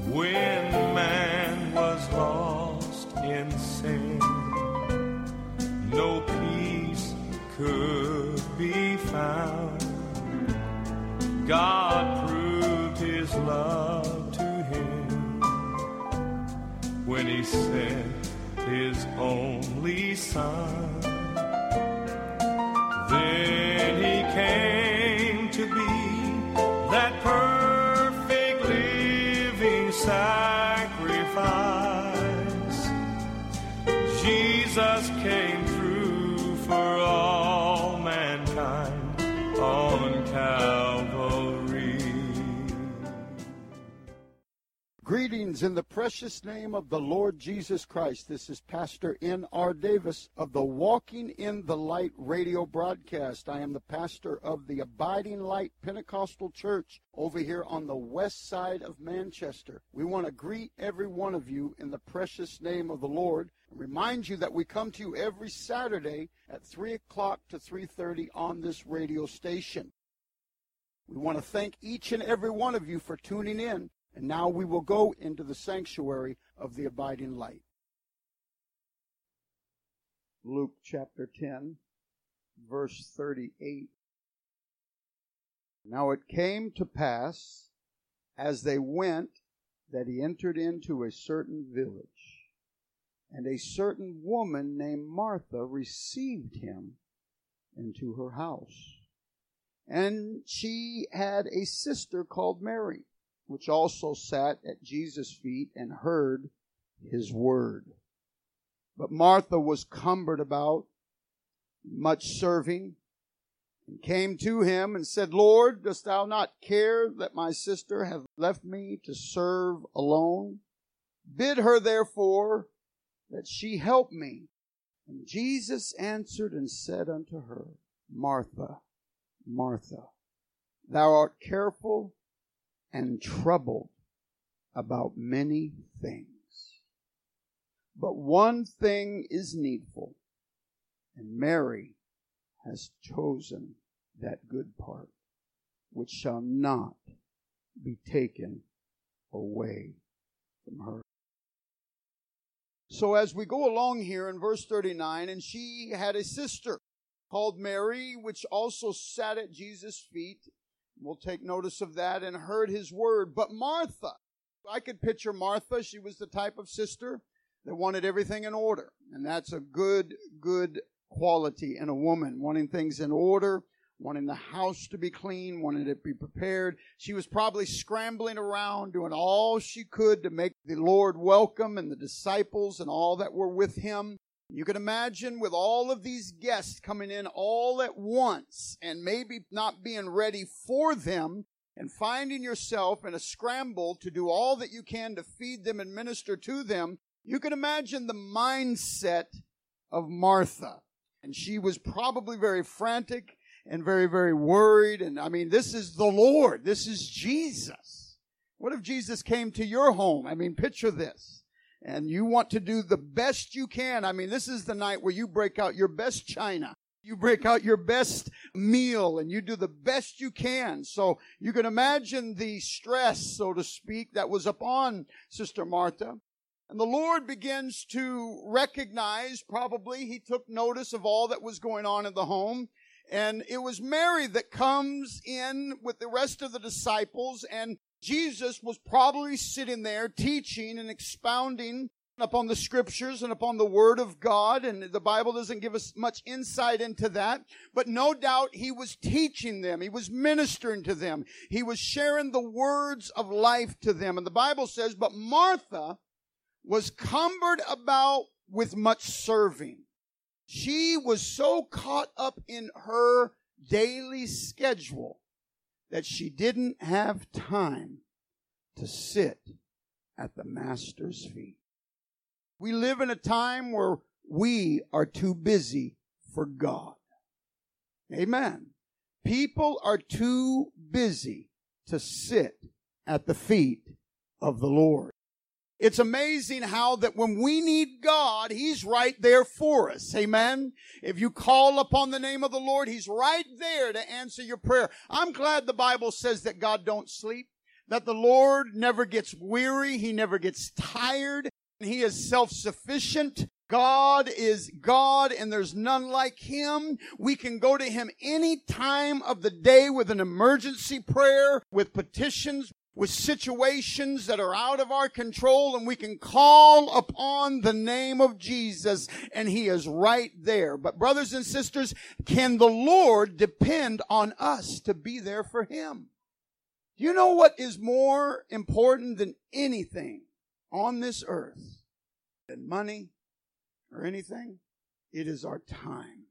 When man was lost in sin, no peace could be found. God proved his love to him when he sent his only Son. Then he came to be that perfect living sacrifice. Jesus came through for all mankind on Calvary. Greetings in the precious name of the Lord Jesus Christ. This is Pastor N.R. Davis of the Walking in the Light radio broadcast. I am the pastor of the Abiding Light Pentecostal Church over here on the west side of Manchester. We want to greet every one of you in the precious name of the Lord and remind you that we come to you every Saturday at 3 o'clock to 3:30 on this radio station. We want to thank each and every one of you for tuning in. And now we will go into the sanctuary of the Abiding Light. Luke chapter 10, verse 38. Now it came to pass, as they went, that he entered into a certain village. And a certain woman named Martha received him into her house. And she had a sister called Mary, which also sat at Jesus' feet and heard his word. But Martha was cumbered about, much serving, and came to him and said, Lord, dost thou not care that my sister hath left me to serve alone? Bid her therefore that she help me. And Jesus answered and said unto her, Martha, Martha, thou art careful and troubled about many things. But one thing is needful, and Mary has chosen that good part, which shall not be taken away from her. So as we go along here in verse 39, and she had a sister called Mary, which also sat at Jesus' feet. We'll take notice of that, and heard his word. But Martha, I could picture Martha. She was the type of sister that wanted everything in order. And that's a good quality in a woman, wanting things in order, wanting the house to be clean, wanting it to be prepared. She was probably scrambling around, doing all she could to make the Lord welcome and the disciples and all that were with him. You can imagine with all of these guests coming in all at once and maybe not being ready for them and finding yourself in a scramble to do all that you can to feed them and minister to them. You can imagine the mindset of Martha. And she was probably very frantic and very, very worried. And I mean, this is the Lord. This is Jesus. What if Jesus came to your home? I mean, picture this. And you want to do the best you can. I mean, this is the night where you break out your best china. You break out your best meal and you do the best you can. So you can imagine the stress, so to speak, that was upon Sister Martha. And the Lord begins to recognize, probably he took notice of all that was going on in the home. And it was Mary that comes in with the rest of the disciples, and Jesus was probably sitting there teaching and expounding upon the scriptures and upon the word of God. And the Bible doesn't give us much insight into that. But no doubt he was teaching them. He was ministering to them. He was sharing the words of life to them. And the Bible says, but Martha was cumbered about with much serving. She was so caught up in her daily schedule that she didn't have time to sit at the Master's feet. We live in a time where we are too busy for God. Amen. People are too busy to sit at the feet of the Lord. It's amazing how that when we need God, He's right there for us. Amen. If you call upon the name of the Lord, He's right there to answer your prayer. I'm glad the Bible says that God don't sleep. that the Lord never gets weary. He never gets tired. He is self-sufficient. God is God, and there's none like Him. We can go to Him any time of the day with an emergency prayer, with petitions, with situations that are out of our control, and we can call upon the name of Jesus, and He is right there. But brothers and sisters, can the Lord depend on us to be there for Him? Do you know what is more important than anything on this earth, than money or anything? It is our time.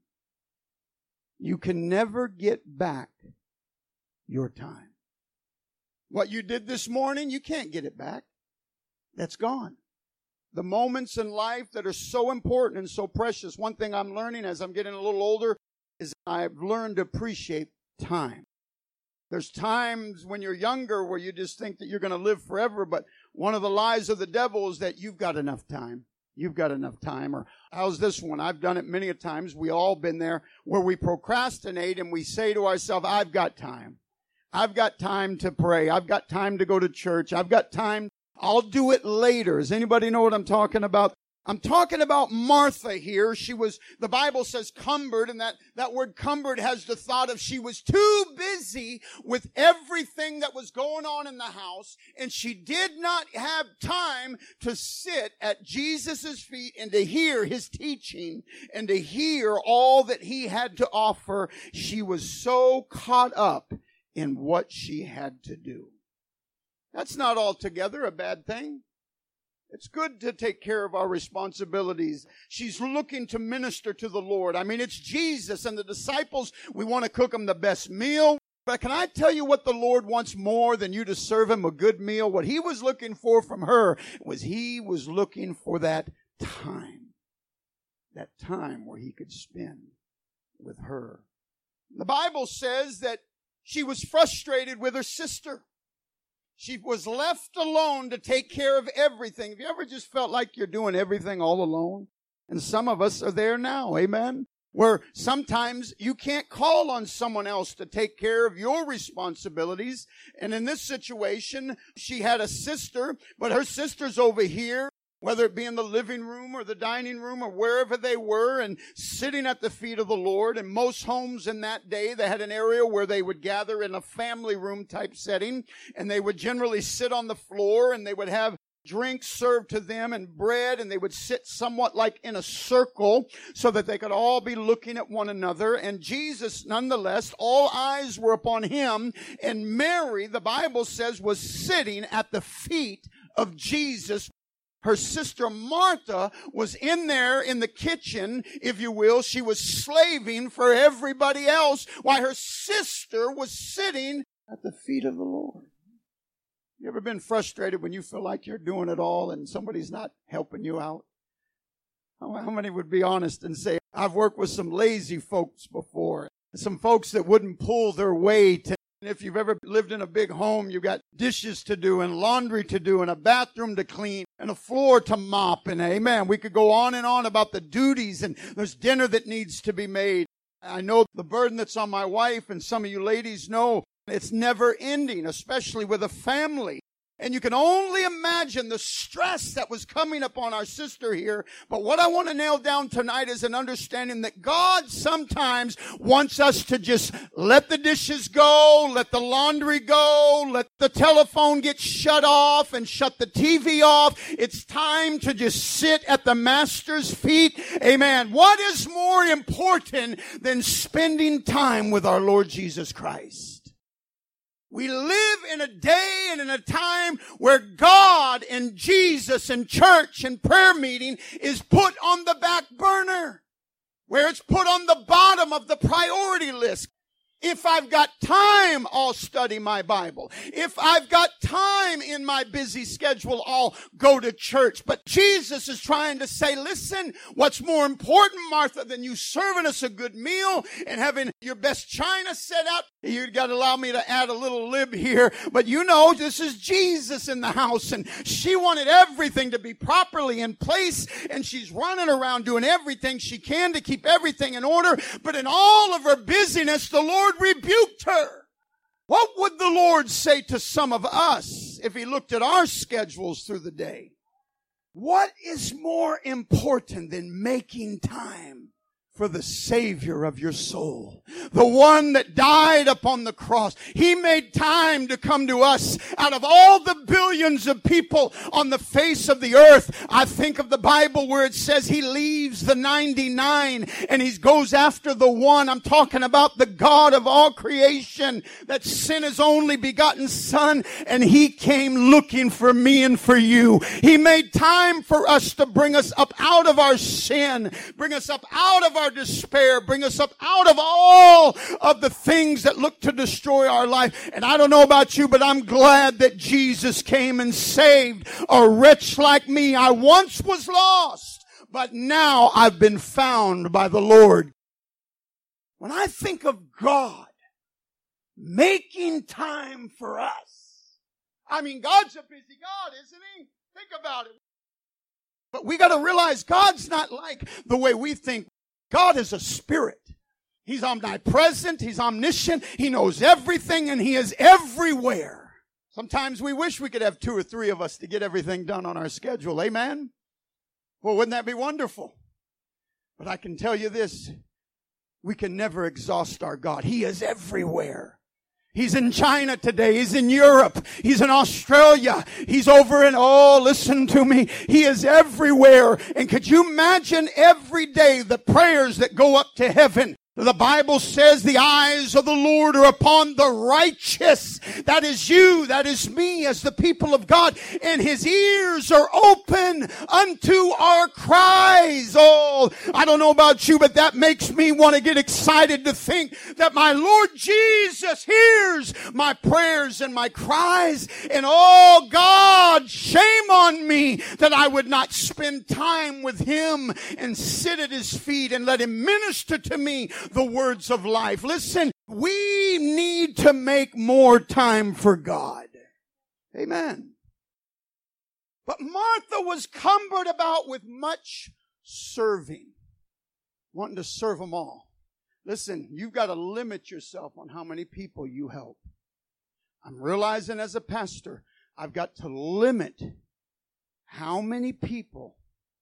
You can never get back your time. What you did this morning, you can't get it back. That's gone. The moments in life that are so important and so precious. One thing I'm learning as I'm getting a little older is I've learned to appreciate time. There's times when you're younger where you just think that you're going to live forever, but one of the lies of the devil is that you've got enough time. You've got enough time. Or how's this one? I've done it many a times. We all been there where we procrastinate and we say to ourselves, I've got time. I've got time to pray. I've got time to go to church. I've got time. I'll do it later. Does anybody know what I'm talking about? I'm talking about Martha here. She was, the Bible says cumbered, and that word cumbered has the thought of she was too busy with everything that was going on in the house, and she did not have time to sit at Jesus' feet and to hear His teaching and to hear all that He had to offer. She was so caught up in what she had to do. That's not altogether a bad thing. It's good to take care of our responsibilities. She's looking to minister to the Lord. I mean, it's Jesus and the disciples. We want to cook them the best meal. But can I tell you what the Lord wants more than you to serve Him a good meal? What He was looking for from her was He was looking for that time where He could spend with her. The Bible says that she was frustrated with her sister. She was left alone to take care of everything. Have you ever just felt like you're doing everything all alone? And some of us are there now, amen? Where sometimes you can't call on someone else to take care of your responsibilities. And in this situation, she had a sister, but her sister's over here, whether it be in the living room or the dining room or wherever they were, and sitting at the feet of the Lord. And most homes in that day, they had an area where they would gather in a family room type setting, and they would generally sit on the floor, and they would have drinks served to them and bread, and they would sit somewhat like in a circle so that they could all be looking at one another. And Jesus, nonetheless, all eyes were upon Him, and Mary, the Bible says, was sitting at the feet of Jesus. Her sister Martha was in there in the kitchen, if you will. She was slaving for everybody else while her sister was sitting at the feet of the Lord. You ever been frustrated when you feel like you're doing it all and somebody's not helping you out? How many would be honest and say, I've worked with some lazy folks before, some folks that wouldn't pull their weight. And if you've ever lived in a big home, you've got dishes to do and laundry to do and a bathroom to clean and a floor to mop. And amen, we could go on and on about the duties, and there's dinner that needs to be made. I know the burden that's on my wife, and some of you ladies know it's never ending, especially with a family. And you can only imagine the stress that was coming upon our sister here. But what I want to nail down tonight is an understanding that God sometimes wants us to just let the dishes go, let the laundry go, let the telephone get shut off and shut the TV off. It's time to just sit at the Master's feet. Amen. What is more important than spending time with our Lord Jesus Christ? We live in a day and in a time where God and Jesus and church and prayer meeting is put on the back burner, where it's put on the bottom of the priority list. If I've got time, I'll study my Bible. If I've got time in my busy schedule, I'll go to church. But Jesus is trying to say, listen, what's more important, Martha, than you serving us a good meal and having your best china set out? You've got to allow me to add a little lib here. But you know, this is Jesus in the house, and she wanted everything to be properly in place, and she's running around doing everything she can to keep everything in order. But in all of her busyness, the Lord rebuked her. What would the Lord say to some of us if He looked at our schedules through the day? What is more important than making time for the Savior of your soul? The one that died upon the cross. He made time to come to us. Out of all the billions of people on the face of the earth, I think of the Bible where it says He leaves the 99 and He goes after the one. I'm talking about the God of all creation that sent His only begotten Son, and He came looking for me and for you. He made time for us to bring us up out of our sin, bring us up out of our despair, bring us up out of all of the things that look to destroy our life. And I don't know about you, but I'm glad that Jesus came and saved a wretch like me. I once was lost, but now I've been found by the Lord. When I think of God making time for us, I mean, God's a busy God, isn't He? Think about it. But we got to realize God's not like the way we think. God is a spirit. He's omnipresent. He's omniscient. He knows everything, and He is everywhere. Sometimes we wish we could have 2 or 3 of us to get everything done on our schedule. Amen? Well, wouldn't that be wonderful? But I can tell you this. We can never exhaust our God. He is everywhere. He's in China today. He's in Europe. He's in Australia. He's over in, listen to me. He is everywhere. And could you imagine every day the prayers that go up to heaven? The Bible says the eyes of the Lord are upon the righteous. That is you. That is me as the people of God. And His ears are open unto our cries. Oh, I don't know about you, but that makes me want to get excited to think that my Lord Jesus hears my prayers and my cries. And oh God, shame on me that I would not spend time with Him and sit at His feet and let Him minister to me the words of life. Listen, we need to make more time for God. Amen. But Martha was cumbered about with much serving, wanting to serve them all. Listen, you've got to limit yourself on how many people you help. I'm realizing as a pastor, I've got to limit how many people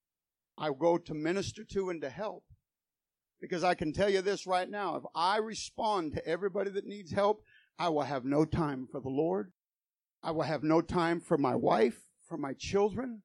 I go to minister to and to help. Because I can tell you this right now, if I respond to everybody that needs help, I will have no time for the Lord. I will have no time for my wife, for my children.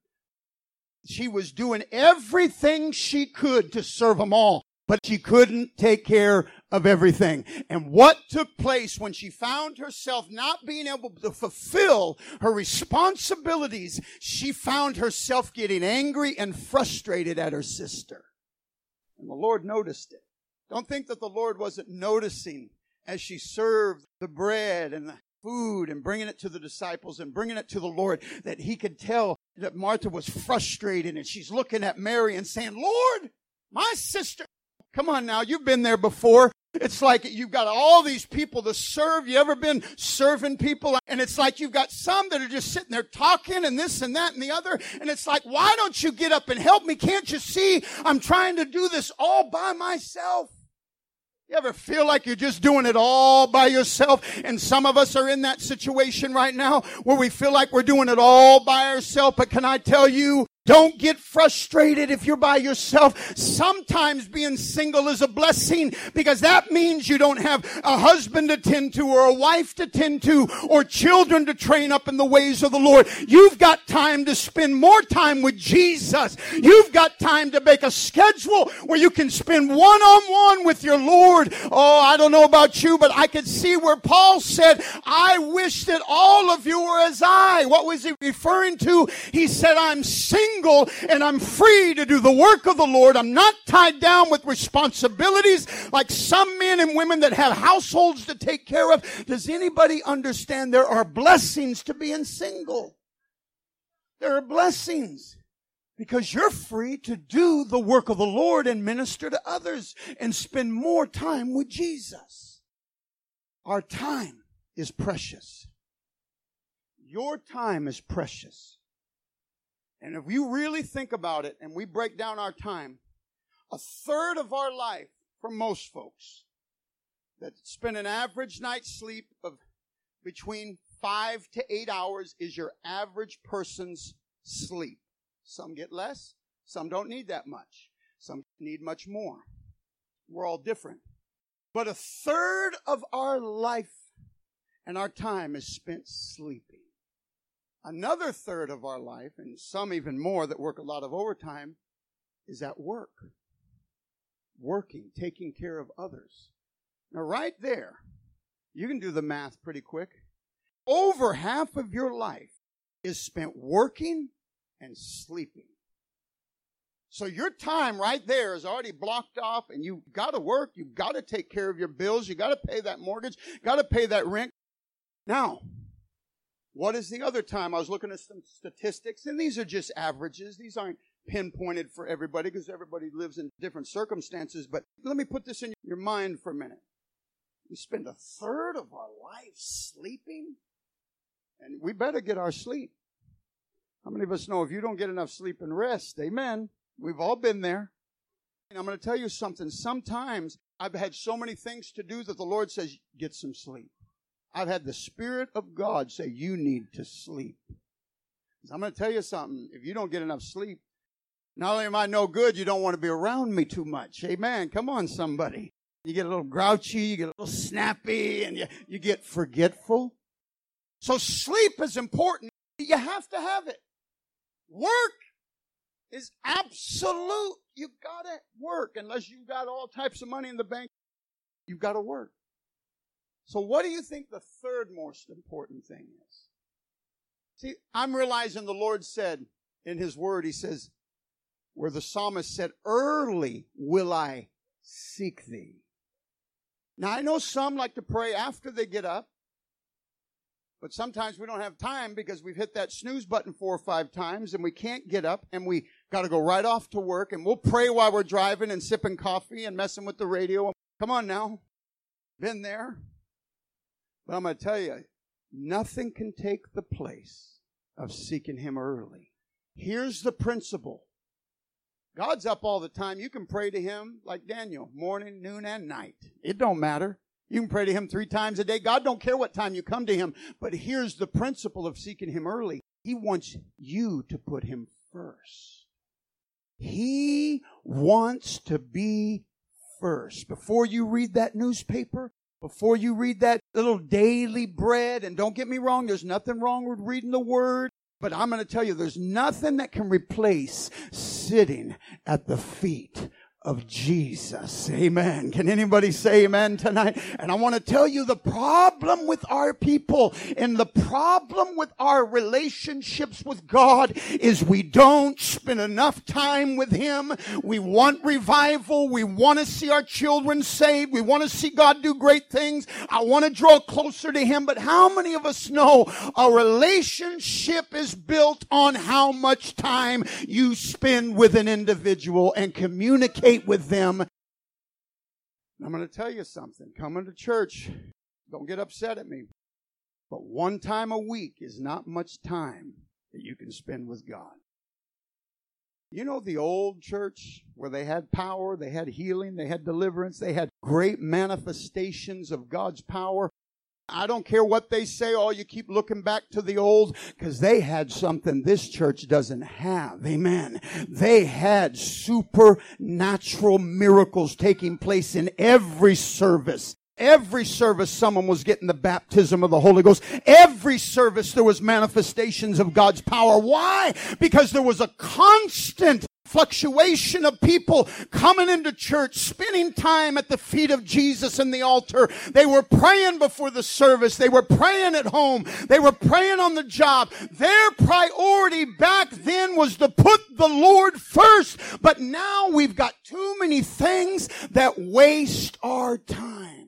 She was doing everything she could to serve them all, but she couldn't take care of everything. And what took place when she found herself not being able to fulfill her responsibilities, she found herself getting angry and frustrated at her sister. And the Lord noticed it. Don't think that the Lord wasn't noticing as she served the bread and the food and bringing it to the disciples and bringing it to the Lord, that He could tell that Martha was frustrated, and she's looking at Mary and saying, Lord, my sister. Come on now, you've been there before. It's like you've got all these people to serve. You ever been serving people? And it's like you've got some that are just sitting there talking and this and that and the other. And it's like, why don't you get up and help me? Can't you see I'm trying to do this all by myself? You ever feel like you're just doing it all by yourself? And some of us are in that situation right now where we feel like we're doing it all by ourselves. But can I tell you, don't get frustrated if you're by yourself. Sometimes being single is a blessing, because that means you don't have a husband to tend to or a wife to tend to or children to train up in the ways of the Lord. You've got time to spend more time with Jesus. You've got time to make a schedule where you can spend one-on-one with your Lord. Oh, I don't know about you, but I could see where Paul said, I wish that all of you were as I. What was he referring to? He said, I'm single and I'm free to do the work of the Lord. I'm not tied down with responsibilities like some men and women that have households to take care of. Does anybody understand there are blessings to being single? There are blessings because you're free to do the work of the Lord and minister to others and spend more time with Jesus. Our time is precious. Your time is precious. And if you really think about it and we break down our time, a third of our life, for most folks, that spend an average night's sleep of between 5 to 8 hours is your average person's sleep. Some get less. Some don't need that much. Some need much more. We're all different. But a third of our life and our time is spent sleeping. Another third of our life, and some even more that work a lot of overtime, is at work. Working, taking care of others. Now right there, you can do the math pretty quick. Over half of your life is spent working and sleeping. So your time right there is already blocked off, and you've got to work, you've got to take care of your bills, you've got to pay that mortgage, got to pay that rent. Now, what is the other time? I was looking at some statistics, and these are just averages. These aren't pinpointed for everybody because everybody lives in different circumstances, but let me put this in your mind for a minute. We spend a third of our life sleeping, and we better get our sleep. How many of us know if you don't get enough sleep and rest, amen, we've all been there. And I'm going to tell you something. Sometimes I've had so many things to do that the Lord says, get some sleep. I've had the Spirit of God say, you need to sleep. I'm going to tell you something. If you don't get enough sleep, not only am I no good, you don't want to be around me too much. Amen. Come on, somebody. You get a little grouchy, you get a little snappy, and you get forgetful. So sleep is important. You have to have it. Work is absolute. You got to work. Unless you've got all types of money in the bank, you've got to work. So what do you think the third most important thing is? See, I'm realizing the Lord said in His Word, He says, where the psalmist said, early will I seek Thee. Now, I know some like to pray after they get up, but sometimes we don't have time because we've hit that snooze button 4 or 5 times and we can't get up and we got to go right off to work, and we'll pray while we're driving and sipping coffee and messing with the radio. Come on now. Been there. But I'm going to tell you, nothing can take the place of seeking Him early. Here's the principle. God's up all the time. You can pray to Him like Daniel, morning, noon, and night. It don't matter. You can pray to Him 3 times a day. God don't care what time you come to Him. But here's the principle of seeking Him early. He wants you to put Him first. He wants to be first. Before you read that newspaper, before you read that little daily bread, and don't get me wrong, there's nothing wrong with reading the Word, but I'm going to tell you, there's nothing that can replace sitting at the feet of Jesus. Amen. Can anybody say amen tonight? And I want to tell you the problem with our people and the problem with our relationships with God is we don't spend enough time with Him. We want revival. We want to see our children saved. We want to see God do great things. I want to draw closer to Him. But how many of us know a relationship is built on how much time you spend with an individual and communicate with them? I'm going to tell you something. Coming to church, don't get upset at me, but 1 time a week is not much time that you can spend with God. You know the old church where they had power, they had healing, they had deliverance, they had great manifestations of God's power. I don't care what they say. Oh, you keep looking back to the old, because they had something this church doesn't have. Amen. They had supernatural miracles taking place in every service. Every service, someone was getting the baptism of the Holy Ghost. Every service, there was manifestations of God's power. Why? Because there was a constant fluctuation of people coming into church, spending time at the feet of Jesus in the altar. They were praying before the service. They were praying at home. They were praying on the job. Their priority back then was to put the Lord first. But now we've got too many things that waste our time.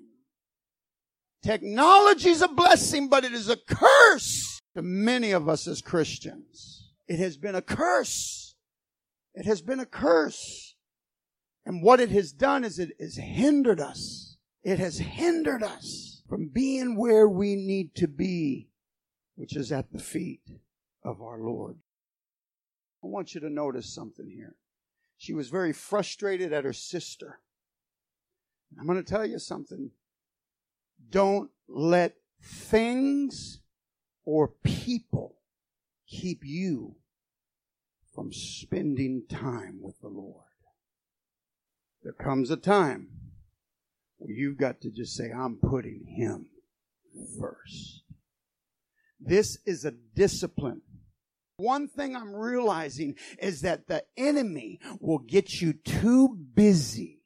Technology is a blessing, but it is a curse to many of us as Christians. It has been a curse. It has been a curse. And what it has done is it has hindered us. It has hindered us from being where we need to be, which is at the feet of our Lord. I want you to notice something here. She was very frustrated at her sister. I'm going to tell you something. Don't let things or people keep you from spending time with the Lord? There comes a time where you've got to just say, I'm putting Him first. This is a discipline. One thing I'm realizing is that the enemy will get you too busy.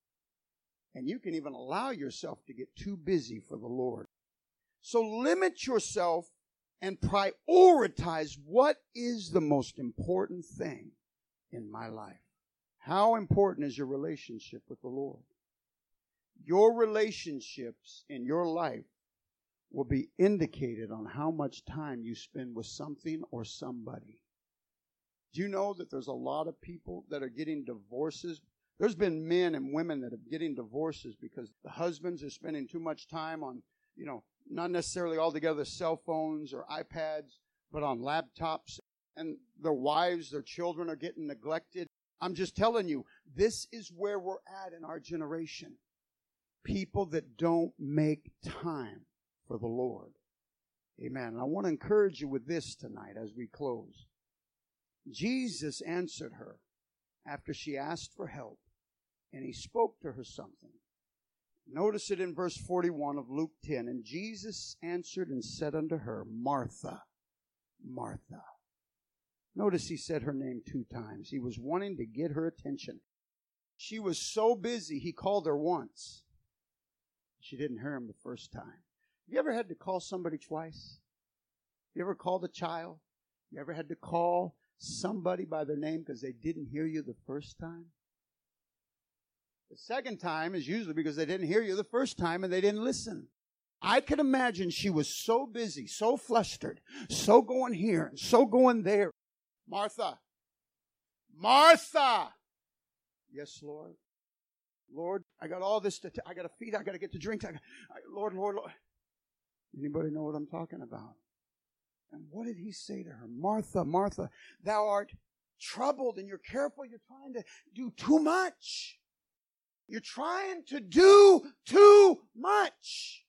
And you can even allow yourself to get too busy for the Lord. So limit yourself and prioritize what is the most important thing in my life. How important is your relationship with the Lord? Your relationships in your life will be indicated on how much time you spend with something or somebody. Do you know that there's a lot of people that are getting divorces? There's been men and women that are getting divorces because the husbands are spending too much time on, not necessarily altogether cell phones or iPads, but on laptops. And their wives, their children are getting neglected. I'm just telling you, this is where we're at in our generation. People that don't make time for the Lord. Amen. And I want to encourage you with this tonight as we close. Jesus answered her after she asked for help, and He spoke to her something. Notice it in verse 41 of Luke 10. And Jesus answered and said unto her, Martha, Martha. Notice He said her name 2 times. He was wanting to get her attention. She was so busy, He called her once. She didn't hear Him the first time. Have you ever had to call somebody twice? You ever called a child? You ever had to call somebody by their name because they didn't hear you the first time? The second time is usually because they didn't hear you the first time and they didn't listen. I could imagine she was so busy, so flustered, so going here and so going there. Martha, Martha. Yes, Lord. Lord, I got all this I got to feed, I got to get to drink. Lord. Anybody know what I'm talking about? And what did He say to her? Martha, Martha, thou art troubled and you're careful. You're trying to do too much. You're trying to do too much.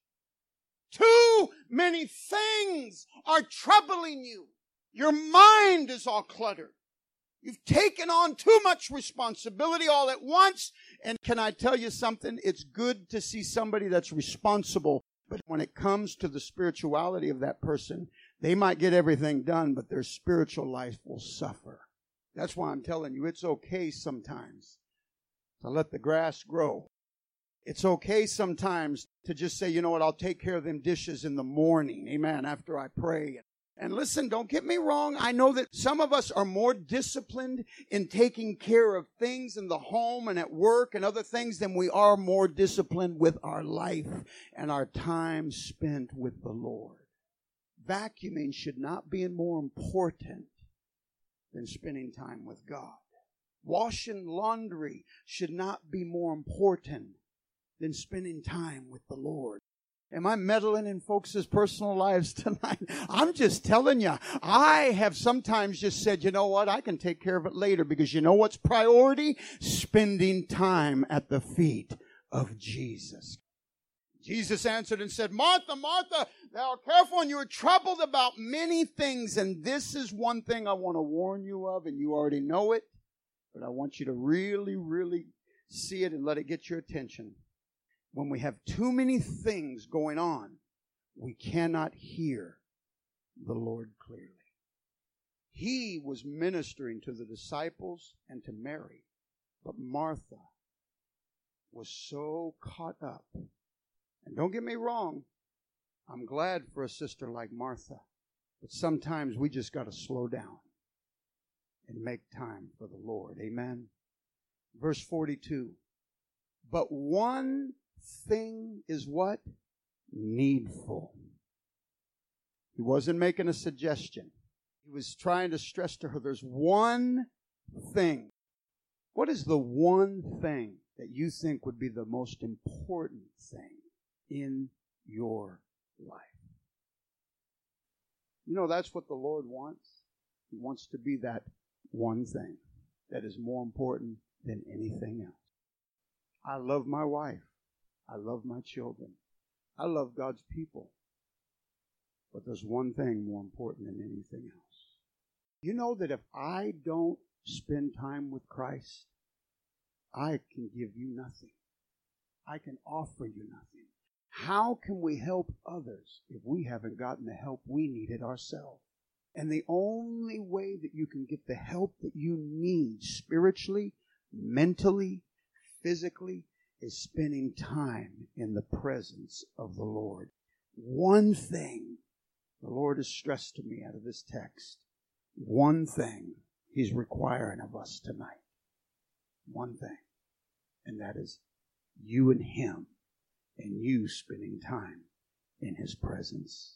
Too many things are troubling you. Your mind is all cluttered. You've taken on too much responsibility all at once. And can I tell you something? It's good to see somebody that's responsible. But when it comes to the spirituality of that person, they might get everything done, but their spiritual life will suffer. That's why I'm telling you, it's okay sometimes to let the grass grow. It's okay sometimes to just say, you know what, I'll take care of them dishes in the morning, amen, after I pray. And listen, don't get me wrong. I know that some of us are more disciplined in taking care of things in the home and at work and other things than we are more disciplined with our life and our time spent with the Lord. Vacuuming should not be more important than spending time with God. Washing laundry should not be more important than spending time with the Lord. Am I meddling in folks' personal lives tonight? I'm just telling you, I have sometimes just said, you know what, I can take care of it later because you know what's priority? Spending time at the feet of Jesus. Jesus answered and said, Martha, Martha, thou art careful and you are troubled about many things. And this is one thing I want to warn you of, and you already know it, but I want you to really, really see it and let it get your attention. When we have too many things going on, we cannot hear the Lord clearly. He was ministering to the disciples and to Mary, but Martha was so caught up. And don't get me wrong, I'm glad for a sister like Martha, but sometimes we just got to slow down and make time for the Lord. Amen. Verse 42. But one thing is what? Needful. He wasn't making a suggestion. He was trying to stress to her there's one thing. What is the one thing that you think would be the most important thing in your life? You know, that's what the Lord wants. He wants to be that one thing that is more important than anything else. I love my wife. I love my children. I love God's people. But there's one thing more important than anything else. You know that if I don't spend time with Christ, I can give you nothing. I can offer you nothing. How can we help others if we haven't gotten the help we needed ourselves? And the only way that you can get the help that you need spiritually, mentally, physically, is spending time in the presence of the Lord. One thing the Lord has stressed to me out of this text. One thing He's requiring of us tonight. One thing. And that is you and Him, and you spending time in His presence.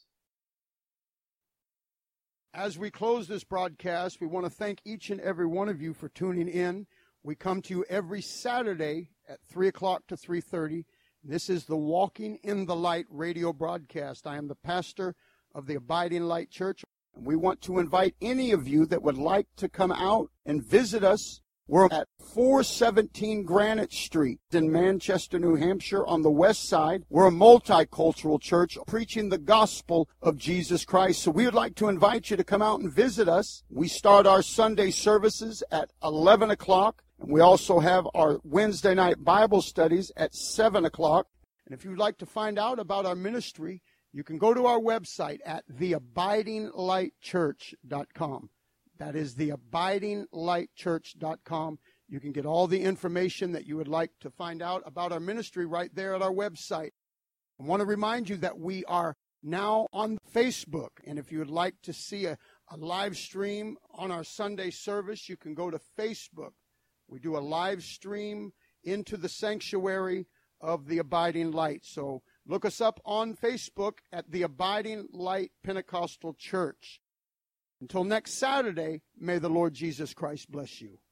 As we close this broadcast, we want to thank each and every one of you for tuning in. We come to you every Saturday at 3 o'clock to 3:30. This is the Walking in the Light radio broadcast. I am the pastor of the Abiding Light Church. And we want to invite any of you that would like to come out and visit us. We're at 417 Granite Street in Manchester, New Hampshire on the west side. We're a multicultural church preaching the gospel of Jesus Christ. So we would like to invite you to come out and visit us. We start our Sunday services at 11 o'clock. And we also have our Wednesday night Bible studies at 7 o'clock. And if you'd like to find out about our ministry, you can go to our website at theabidinglightchurch.com. That is theabidinglightchurch.com. You can get all the information that you would like to find out about our ministry right there at our website. I want to remind you that we are now on Facebook. And if you would like to see a live stream on our Sunday service, you can go to Facebook. We do a live stream into the sanctuary of the Abiding Light. So look us up on Facebook at the Abiding Light Pentecostal Church. Until next Saturday, may the Lord Jesus Christ bless you.